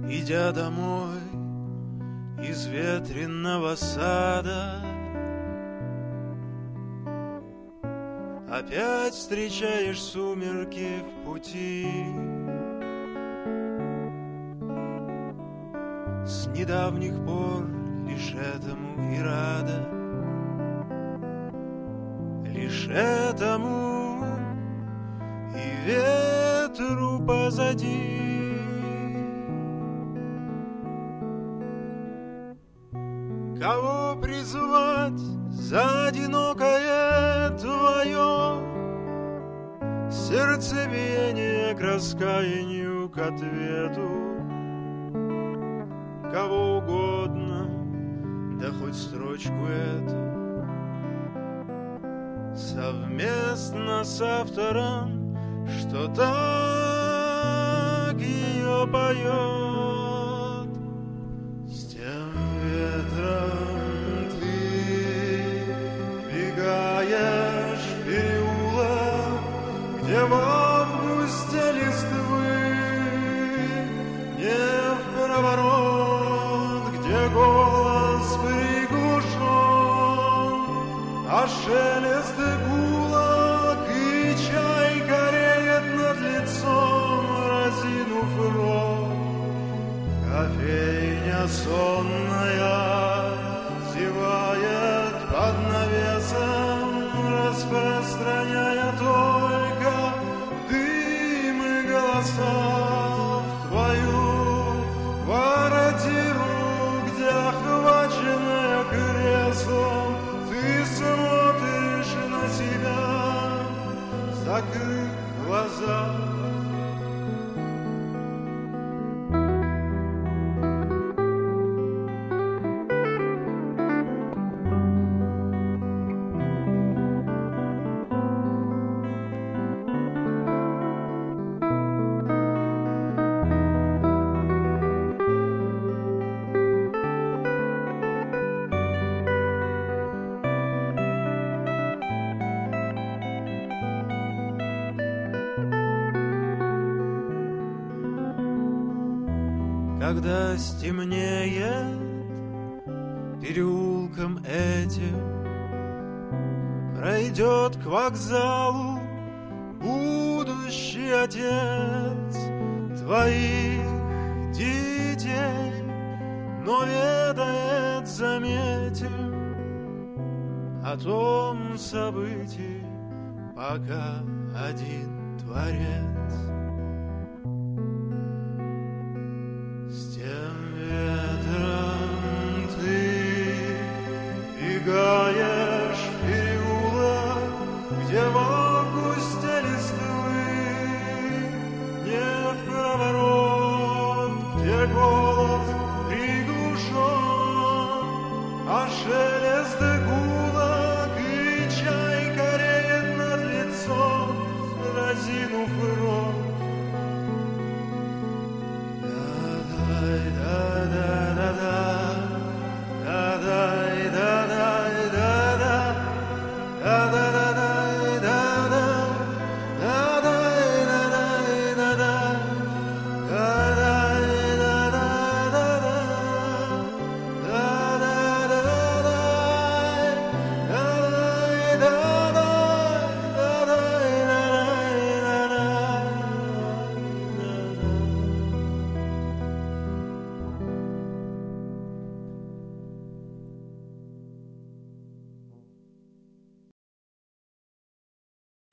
идя домой из ветреного сада, опять встречаешь сумерки в пути. С недавних пор лишь этому и рада, лишь этому и ветру позади. Кого призвать за одинокое твое сердцебиение к раскаянию, к ответу? Кого угодно, да хоть строчку эту, совместно с автором, что так ее поет. С тем ветром ты бегаешь в переулок, где в августе листвы не в проворот, где голос приглушен, а шелест гулок и чайка реет над лицом, разинув рот. Кофейня сонная зевает под навесом, распространяя только дым и голоса в твою квартиру, где, охваченная креслом, ты смотришь на себя, закрыв глаза. Когда стемнеет переулком этим, пройдет к вокзалу будущий отец твоих детей, но ведает, заметим, о том событии пока один творец.